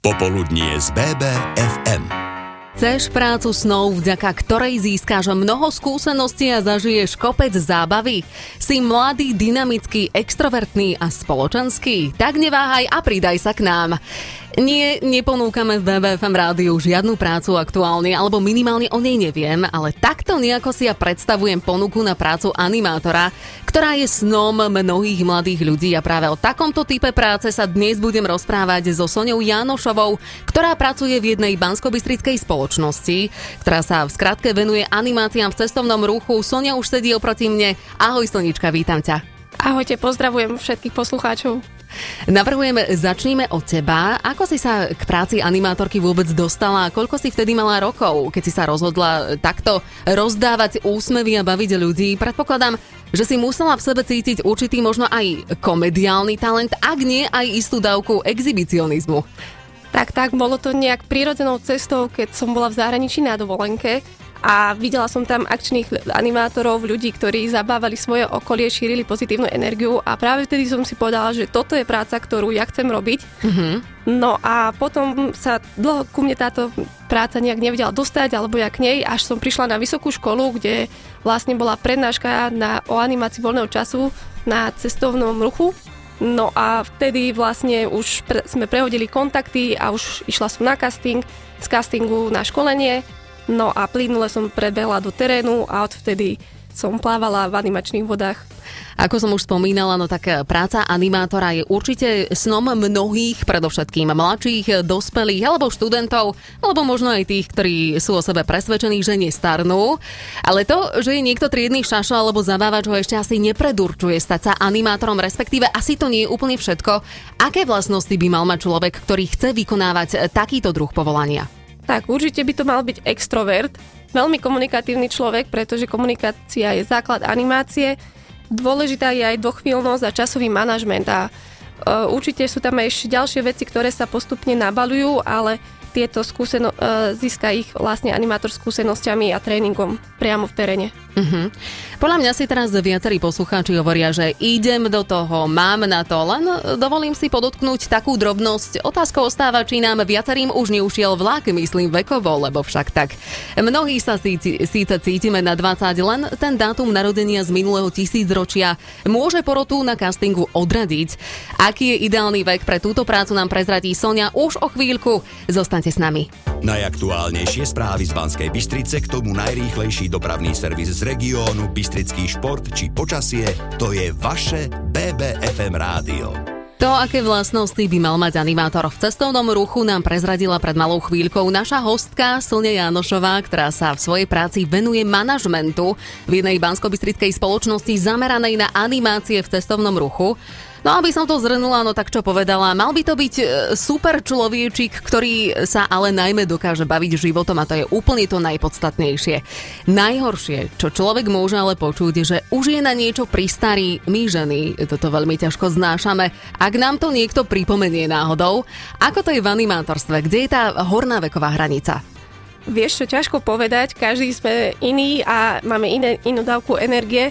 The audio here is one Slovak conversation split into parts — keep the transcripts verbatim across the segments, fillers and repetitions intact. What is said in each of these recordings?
Popoludnie z bé bé ef em. Chceš prácu snov, vďaka ktorej získaš mnoho skúseností a zažiješ kopec zábavy? Si mladý, dynamický, extrovertný a spoločenský? Tak neváhaj a pridaj sa k nám. Nie, neponúkame v bé bé ef em rádiu žiadnu prácu aktuálne, alebo minimálne o nej neviem, ale takto nejako si ja predstavujem ponuku na prácu animátora, ktorá je snom mnohých mladých ľudí, a práve o takomto type práce sa dnes budem rozprávať so Soňou Jánošovou, ktorá pracuje v jednej banskobystrickej spoločnosti, ktorá sa v skratke venuje animáciám v cestovnom ruchu. Soňa už sedí oproti mne. Ahoj Sonička, vítam ťa. Ahojte, pozdravujem všetkých poslucháčov. Navrhujem, začníme od teba. Ako si sa k práci animátorky vôbec dostala? Koľko si vtedy mala rokov, keď si sa rozhodla takto rozdávať úsmevy a baviť ľudí? Predpokladám, že si musela v sebe cítiť určitý možno aj komediálny talent, ak nie aj istú dávku exhibicionizmu. Tak, tak, bolo to nejak prírodzenou cestou, keď som bola v zahraničí na dovolenke a videla som tam akčných animátorov, ľudí, ktorí zabávali svoje okolie, šírili pozitívnu energiu, a práve vtedy som si povedala, že toto je práca, ktorú ja chcem robiť. Mm-hmm. No a potom sa dlho ku mne táto práca nejak nevedela dostať, alebo ja k nej, až som prišla na vysokú školu, kde vlastne bola prednáška na, o animácii voľného času na cestovnom ruchu. No a vtedy vlastne už pre, sme prehodili kontakty a už išla som na casting, z castingu na školenie. No a plynule som prebehla do terénu a odvtedy som plávala v animačných vodách. Ako som už spomínala, no tak práca animátora je určite snom mnohých, predovšetkým mladších, dospelých alebo študentov, alebo možno aj tých, ktorí sú o sebe presvedčení, že nestarnú. Ale to, že je niekto triedny šašo alebo zabávač, ho ešte asi nepredurčuje stať sa animátorom, respektíve asi to nie je úplne všetko. Aké vlastnosti by mal mať človek, ktorý chce vykonávať takýto druh povolania? Tak, určite by to mal byť extrovert, veľmi komunikatívny človek, pretože komunikácia je základ animácie. Dôležitá je aj dvochvíľnosť a časový manažment, a uh, určite sú tam aj ďalšie veci, ktoré sa postupne nabaľujú, ale tieto skúseno- uh, získa ich vlastne animátor skúsenosťami a tréningom priamo v teréne. Uh-huh. Podľa mňa si teraz viacerí poslucháči hovoria, že idem do toho, mám na to, len dovolím si podotknúť takú drobnosť. Otázkou ostáva, či nám viacerým už neušiel vlak, myslím vekovo, lebo však tak. Mnohí sa síci, síce cítime na dvadsať, len ten dátum narodenia z minulého tisícročia môže porotu na castingu odradiť. Aký je ideálny vek pre túto prácu, nám prezradí Soňa už o chvíľku. Zostaňte s nami. Najaktuálnejšie správy z Banskej Bystrice, k tomu najrýchlejší dopravný servis z regiónu, bystrický šport či počasie, to je vaše bé bé ef em rádio. To, aké vlastnosti by mal mať animátor v cestovnom ruchu, nám prezradila pred malou chvíľkou naša hostka Soňa Jánošová, ktorá sa v svojej práci venuje manažmentu v jednej banskobystrickej spoločnosti zameranej na animácie v cestovnom ruchu. No aby som to zhrnula, no tak čo povedala, mal by to byť super človečik, ktorý sa ale najmä dokáže baviť životom, a to je úplne to najpodstatnejšie. Najhoršie, čo človek môže ale počuť, že už je na niečo pristarí. My ženy toto veľmi ťažko znášame. Ak nám to niekto pripomenie náhodou, ako to je v animátorstve, kde je tá horná veková hranica? Vieš čo, ťažko povedať, každý sme iný a máme iné, inú dávku energie.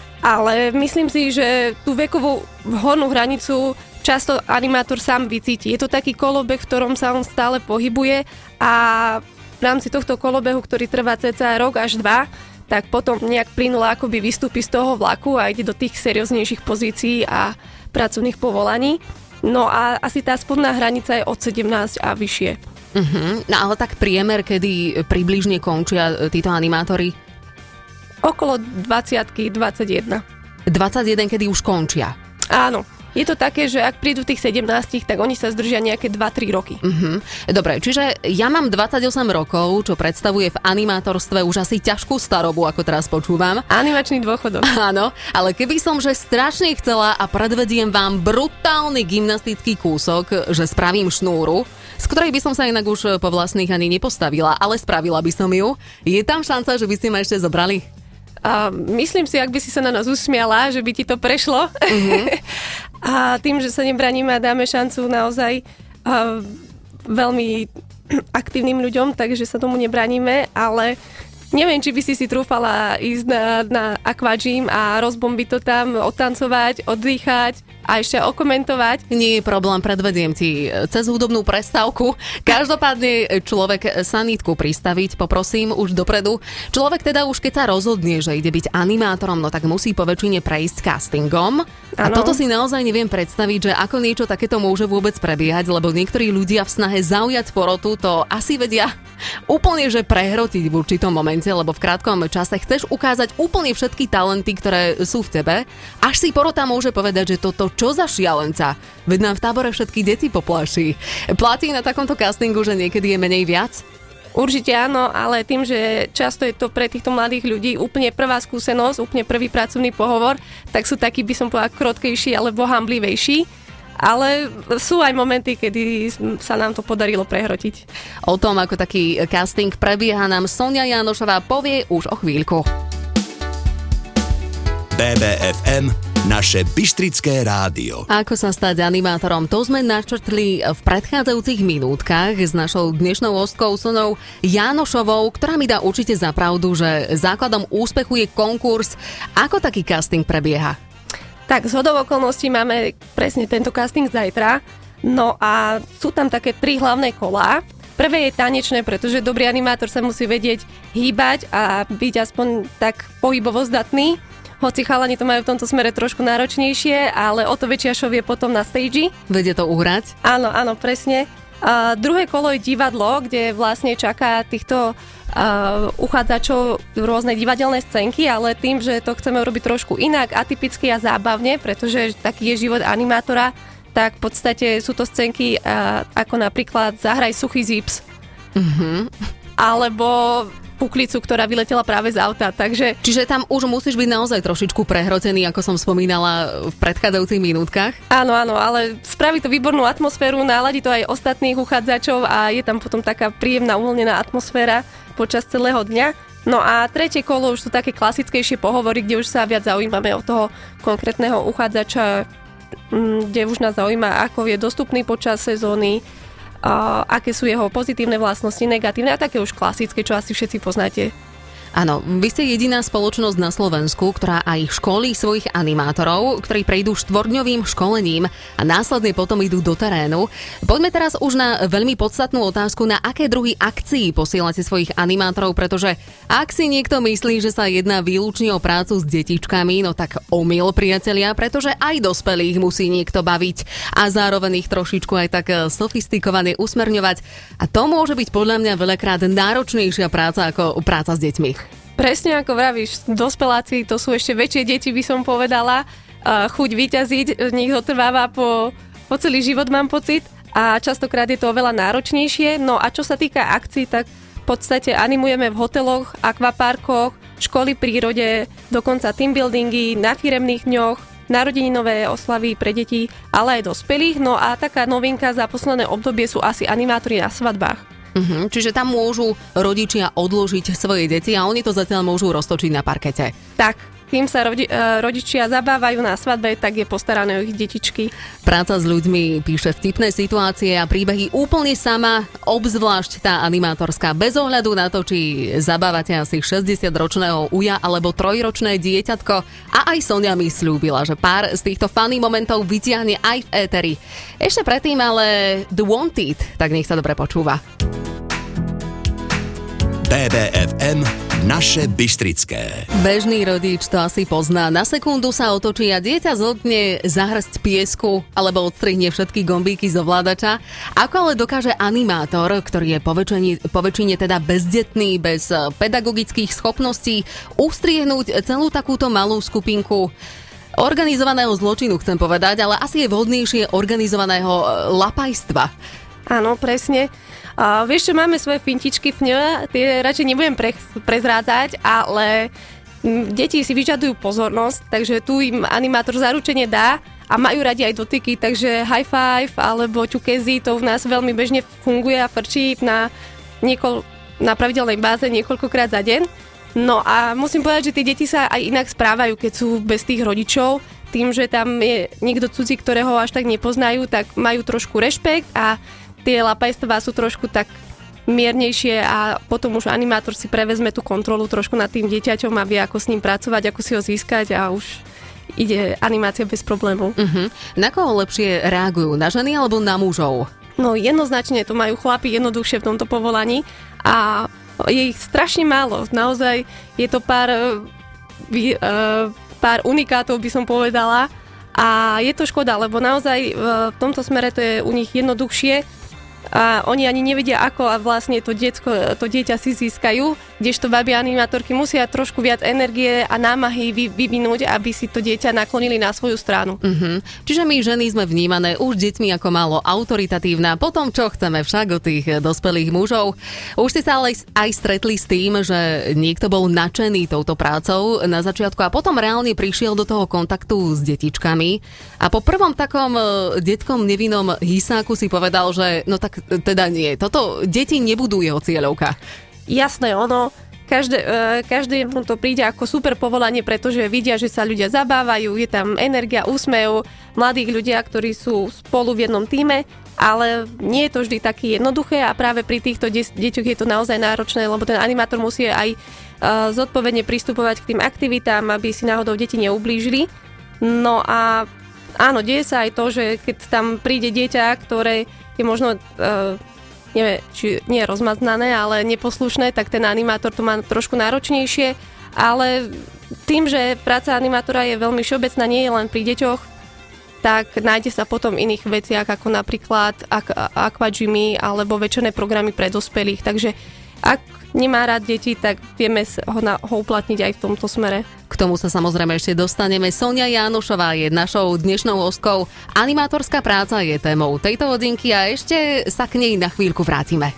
Ale myslím si, že tú vekovú hornú hranicu často animátor sám vycíti. Je to taký kolobeh, v ktorom sa on stále pohybuje, a v rámci tohto kolobehu, ktorý trvá cca rok až dva, tak potom nejak plynule akoby vystúpi z toho vlaku a ide do tých serióznejších pozícií a pracovných povolaní. No a asi tá spodná hranica je od sedemnásť a vyššie. Uh-huh. No ale tak priemer, kedy približne končia títo animátori? Okolo dvadsať dvadsaťjeden. dvadsaťjeden, kedy už končia? Áno. Je to také, že ak prídu tých sedemnásť, tak oni sa zdržia nejaké dva tri roky. Uh-huh. Dobre, čiže ja mám dvadsaťosem rokov, čo predstavuje v animátorstve už asi ťažkú starobu, ako teraz počúvam. Animačný dôchodok. Áno, ale keby som že strašne chcela a predvediem vám brutálny gymnastický kúsok, že spravím šnúru, z ktorej by som sa inak už po vlastných ani nepostavila, ale spravila by som ju. Je tam šanca, že by ste ma ešte zobrali? A myslím si, ak by si sa na nás usmiala, že by ti to prešlo. Uh-huh. A tým, že sa nebraníme a dáme šancu naozaj uh, veľmi aktívnym ľuďom, takže sa tomu nebraníme, ale neviem, či by si si trúfala ísť na, na aquagym a rozbombiť to tam, odtancovať, oddychať. a ešte okomentovať. Nie je problém, predvediem ti cez hudobnú prestávku. Každopádne človek sanitku pristaviť, poprosím už dopredu. Človek teda už keď sa rozhodne, že ide byť animátorom, no tak musí po väčšine prejsť castingom. A ano. Toto si naozaj neviem predstaviť, že ako niečo takéto môže vôbec prebiehať, lebo niektorí ľudia v snahe zaujať porotu to asi vedia úplne, že prehrotiť v určitom momente, lebo v krátkom čase chceš ukázať úplne všetky talenty, ktoré sú v tebe, až si porota môže povedať, že toto čo za šialenca, veď nám v tábore všetky deti popláši. Platí na takomto castingu, že niekedy je menej viac? Určite áno, ale tým, že často je to pre týchto mladých ľudí úplne prvá skúsenosť, úplne prvý pracovný pohovor, tak sú takí, by som povedala, krotkejší alebo hamblivejší. Ale sú aj momenty, kedy sa nám to podarilo prehrotiť. O tom, ako taký casting prebieha, nám Sonia Jánošová povie už o chvíľku. bé bé ef em, naše Bystrické rádio. Ako sa stať animátorom, to sme načrtli v predchádzajúcich minútkach s našou dnešnou hostkou Sonou Jánošovou, ktorá mi dá určite za pravdu, že základom úspechu je konkurs. Ako taký casting prebieha? Tak, zhodou okolností máme presne tento casting zajtra. No a sú tam také tri hlavné kolá. Prvé je tanečné, pretože dobrý animátor sa musí vedieť hýbať a byť aspoň tak pohybovo zdatný. Hoci chalani to majú v tomto smere trošku náročnejšie, ale o to väčšia show je potom na stage. Vedie to uhrať? Áno, áno, presne. A druhé kolo je divadlo, kde vlastne čaká týchto Uh, uchádzačov rôzne divadelné scénky, ale tým, že to chceme robiť trošku inak, atypicky a zábavne, pretože taký je život animátora, tak v podstate sú to scénky uh, ako napríklad Zahraj suchý zips. Mm-hmm. Alebo puklicu, ktorá vyletela práve z auta. Takže... Čiže tam už musíš byť naozaj trošičku prehrotený, ako som spomínala v predchádzajúcich minútkach. Áno, áno, ale spraví to výbornú atmosféru, náladí to aj ostatných uchádzačov a je tam potom taká príjemná, uvoľnená atmosféra počas celého dňa. No a tretie kolo už sú také klasickejšie pohovory, kde už sa viac zaujímame od toho konkrétneho uchádzača, kde už nás zaujíma, ako je dostupný počas sezóny, a aké sú jeho pozitívne vlastnosti, negatívne a také už klasické, čo asi všetci poznáte. Áno, vy ste jediná spoločnosť na Slovensku, ktorá aj školí svojich animátorov, ktorí prejdú štvorňovým školením a následne potom idú do terénu. Poďme teraz už na veľmi podstatnú otázku, na aké druhy akcií posielate svojich animátorov, pretože ak si niekto myslí, že sa jedná výlučne o prácu s detičkami, no tak omyl, priatelia, pretože aj dospelých musí niekto baviť a zároveň ich trošičku aj tak sofistikovane usmerňovať. A to môže byť podľa mňa veľakrát náročnejšia práca ako práca s deťmi. Presne ako vravíš, dospeláci to sú ešte väčšie deti, by som povedala. Chuť vyťaziť, z nich otrváva po, po celý život, mám pocit. A častokrát je to oveľa náročnejšie. No a čo sa týka akcií, tak v podstate animujeme v hoteloch, akvaparkoch, školy prírode, dokonca teambuildingy, na firemných dňoch, narodeninové oslavy pre deti, ale aj dospelých. No a taká novinka za posledné obdobie sú asi animátori na svadbách. Uh-huh, čiže tam môžu rodičia odložiť svoje deti a oni to zatiaľ môžu roztočiť na parkete. Tak, kým sa rodi- rodičia zabávajú na svadbe, tak je postarané o ich detičky. Práca s ľuďmi píše vtipné situácie a príbehy úplne sama, obzvlášť tá animátorská, bez ohľadu na to, či zabávate asi šesťdesiatročného uja alebo trojročné dieťatko. A aj Sonia mi sľúbila, že pár z týchto funny momentov vytiahne aj v éteri. Ešte predtým ale The Wanted, tak nech sa dobre počúva. bé bé ef em, naše Bystrické. Bežný rodič to asi pozná. Na sekundu sa otočí a dieťa zhltne zahrsť piesku alebo odstrihne všetky gombíky z ovládača. Ako ale dokáže animátor, ktorý je po väčšine, po väčšine teda bezdetný, bez pedagogických schopností, ustriehnúť celú takúto malú skupinku organizovaného zločinu, chcem povedať, ale asi je vhodnejšie organizovaného lapajstva. Áno, presne. Uh, vieš čo, máme svoje fintičky v ňu, tie radšej nebudem pre, prezrádzať, ale m, deti si vyžadujú pozornosť, takže tu im animátor zaručene dá a majú radi aj dotyky, takže high five alebo ťukezy, to v nás veľmi bežne funguje a frčí na, niekoľ, na pravidelnej báze niekoľkokrát za deň. No a musím povedať, že tie deti sa aj inak správajú, keď sú bez tých rodičov, tým, že tam je niekto cudzí, ktorého až tak nepoznajú, tak majú trošku rešpekt a tie lapajstvá sú trošku tak miernejšie a potom už animátor si prevezme tú kontrolu trošku nad tým dieťaťom a vie, ako s ním pracovať, ako si ho získať a už ide animácia bez problémov. Uh-huh. Na koho lepšie reagujú? Na ženy alebo na mužov? No jednoznačne to majú chlapi jednoduchšie v tomto povolaní a je ich strašne málo. Naozaj je to pár, pár unikátov, by som povedala. A je to škoda, lebo naozaj v tomto smere to je u nich jednoduchšie a oni ani nevedia, ako a vlastne to, diecko, to dieťa si získajú, kdežto baby animátorky musia trošku viac energie a námahy vy, vyvinúť, aby si to dieťa naklonili na svoju stranu. Uh-huh. Čiže my ženy sme vnímané už deťmi ako málo autoritatívna, potom čo chceme však od tých dospelých mužov. Už ste sa ale aj stretli s tým, že niekto bol nadšený touto prácou na začiatku a potom reálne prišiel do toho kontaktu s detičkami a po prvom takom detskom nevinnom hysáku si povedal, že no tak teda nie, toto deti nebudú jeho cieľovka. Jasné, ono, každé, každému to príde ako super povolanie, pretože vidia, že sa ľudia zabávajú, je tam energia, úsmev, mladých ľudia, ktorí sú spolu v jednom tíme, ale nie je to vždy také jednoduché a práve pri týchto de- deťoch je to naozaj náročné, lebo ten animátor musí aj uh, zodpovedne pristupovať k tým aktivitám, aby si náhodou deti neublížili. No a áno, deje sa aj to, že keď tam príde dieťa, ktoré je možno, uh, neviem, či nie je rozmaznané, ale neposlušné, tak ten animátor to má trošku náročnejšie, ale tým, že práca animátora je veľmi všeobecná, nie je len pri deťoch, tak nájde sa potom v iných veciach, ako napríklad ak- aquagymy alebo večerné programy pre dospelých, takže ak nemá rád deti, tak vieme ho, na, ho uplatniť aj v tomto smere. K tomu sa samozrejme ešte dostaneme. Sonia Jánošová je našou dnešnou hostkou. Animátorská práca je témou tejto hodinky a ešte sa k nej na chvíľku vrátime.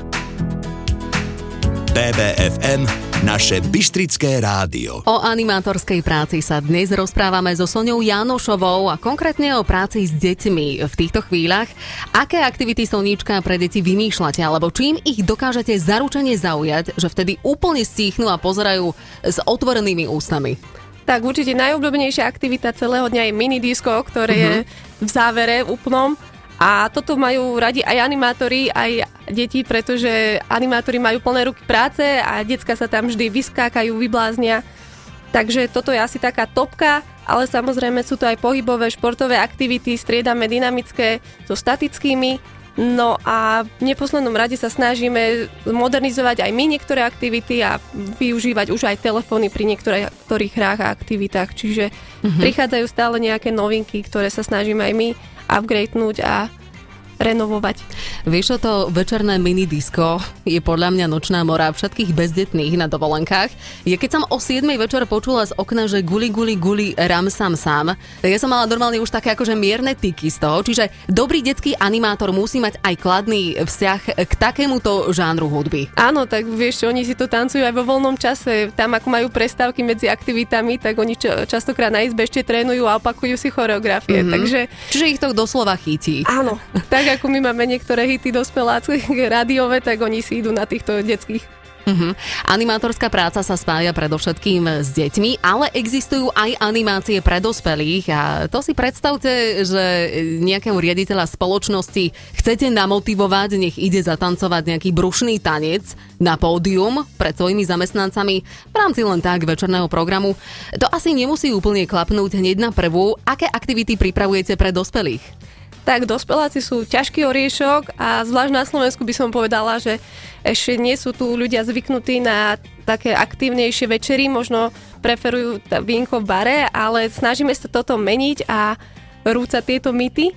bé bé ef em, naše Bystrické rádio. O animátorskej práci sa dnes rozprávame so Soniou Jánošovou a konkrétne o práci s deťmi v týchto chvíľach. Aké aktivity, Soníčka, pre deti vymýšľate, alebo čím ich dokážete zaručene zaujať, že vtedy úplne stíchnú a pozerajú s otvorenými ústami? Tak určite najobľúbenejšia aktivita celého dňa je minidisko, ktoré uh-huh. je v závere úplnom. A toto majú radi aj animátori, aj deti, pretože animátori majú plné ruky práce a decka sa tam vždy vyskákajú, vybláznia. Takže toto je asi taká topka, ale samozrejme sú to aj pohybové, športové aktivity, striedame dynamické so statickými. No a v neposlednom rade sa snažíme modernizovať aj my niektoré aktivity a využívať už aj telefóny pri niektorých hrách a aktivitách. Čiže uh-huh. prichádzajú stále nejaké novinky, ktoré sa snažíme aj my upgradenúť a renovovať. Vieš, to večerné minidisko je podľa mňa nočná mora všetkých bezdetných na dovolenkách. Je keď som o siedmej večer počula z okna, že guli, guli, guli, ram, sam, sam. Ja som mala normálne už také akože mierne tyky z toho, čiže dobrý detský animátor musí mať aj kladný vzťah k takémuto žánru hudby. Áno, tak vieš, oni si to tancujú aj vo voľnom čase. Tam ako majú prestávky medzi aktivitami, tak oni častokrát na izbe ešte trénujú a opakujú si choreografie. Mm-hmm. Takže... Čiže ich to doslova chytí. Áno, tak ako my máme niektoré hity dospelácké rádiové, tak oni si idú na týchto detských. Uh-huh. Animátorská práca sa spája predovšetkým s deťmi, ale existujú aj animácie pre dospelých a to si predstavte, že nejakého riaditeľa spoločnosti chcete namotivovať, nech ide zatancovať nejaký brušný tanec na pódium pred svojimi zamestnancami v rámci len tak večerného programu. To asi nemusí úplne klapnúť hneď na prvú. Aké aktivity pripravujete pre dospelých? Tak dospeláci sú ťažký oriešok a zvlášť na Slovensku by som povedala, že ešte nie sú tu ľudia zvyknutí na také aktívnejšie večery, možno preferujú vínko v bare, ale snažíme sa toto meniť a rúcať tieto mýty.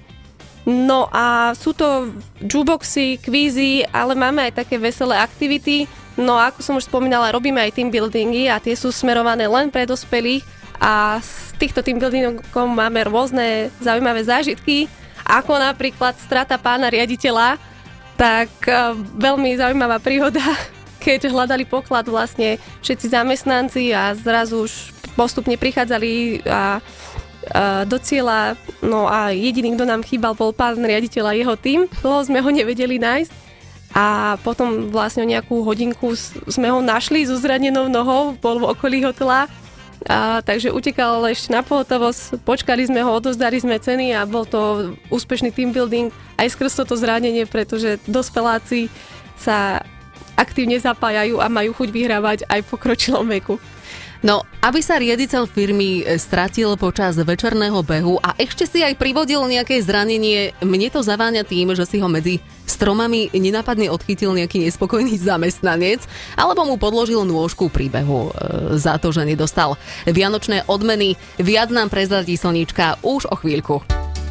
No a sú to jukeboxy, kvízy, ale máme aj také veselé aktivity. No a ako som už spomínala, robíme aj team buildingy a tie sú smerované len pre dospelých a z týchto team buildingov máme rôzne zaujímavé zážitky, ako napríklad strata pána riaditeľa, tak uh, veľmi zaujímavá príhoda, keď hľadali poklad vlastne všetci zamestnanci a zrazu už postupne prichádzali a, a do cieľa, no a jediný, kto nám chýbal, bol pán riaditeľ a jeho tím, dlho sme ho nevedeli nájsť a potom vlastne nejakú hodinku sme ho našli so zranenou nohou, bol v okolí hotela. A, takže utekal ešte na pohotovosť, počkali sme ho, odozdali sme ceny a bol to úspešný team building aj skrz toto zranenie, pretože dospeláci sa aktívne zapájajú a majú chuť vyhrávať aj v pokročilom veku. No, aby sa riaditeľ firmy stratil počas večerného behu a ešte si aj privodil nejaké zranenie, mne to zaváňa tým, že si ho medzi stromami nenápadne odchytil nejaký nespokojný zamestnanec alebo mu podložil nôžku pri behu e, za to, že nedostal vianočné odmeny. Viac nám prezradí Slnička už o chvíľku.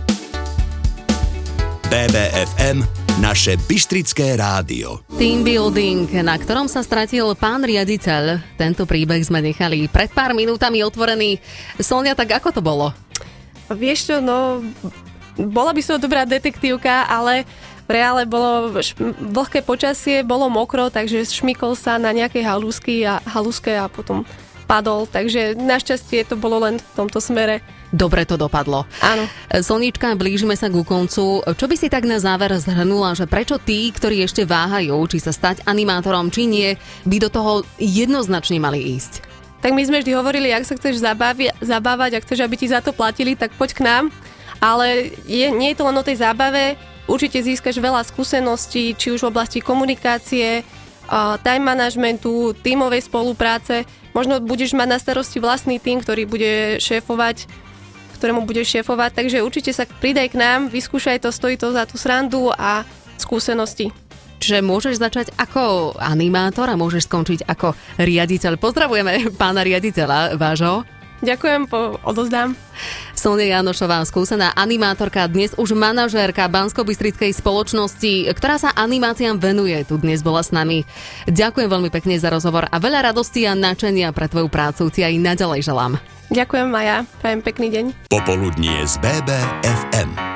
bé bé ef em, naše bystrické rádio. Team building, na ktorom sa stratil pán riaditeľ. Tento príbeh sme nechali pred pár minútami otvorený. Sonia, tak ako to bolo? Vieš čo, no, bola by som dobrá detektívka, ale v reále bolo šm- vlhké počasie, bolo mokro, takže šmykol sa na nejakej halúsky a halúske a potom padol, takže našťastie to bolo len v tomto smere. Dobre to dopadlo. Áno. Slnička, blížime sa ku koncu. Čo by si tak na záver zhrnula, že prečo tí, ktorí ešte váhajú, či sa stať animátorom, či nie, by do toho jednoznačne mali ísť? Tak my sme vždy hovorili, ak sa chceš zabavi- zabávať, ak chceš, aby ti za to platili, tak poď k nám. Ale je, nie je to len o tej zábave, určite získaš veľa skúseností, či už v oblasti komunikácie, time managementu, tímovej spolupráce. Možno budeš mať na starosti vlastný tím, ktorý bude šéfovať, ktorému budeš šéfovať, takže určite sa pridaj k nám, vyskúšaj to, stojí to za tú srandu a skúsenosti. Čiže môžeš začať ako animátor a môžeš skončiť ako riaditeľ. Pozdravujeme pána riaditeľa vášho. Ďakujem, po, odozdám. Sonia Janošová, skúsená animátorka, dnes už manažérka Banskobystrickej spoločnosti, ktorá sa animáciám venuje, tu dnes bola s nami. Ďakujem veľmi pekne za rozhovor a veľa radosti a nadšenia pre tvoju prácu ti aj naďalej želám. Ďakujem, Maja. Prajem pekný deň. Popoludnie z bé bé ef em.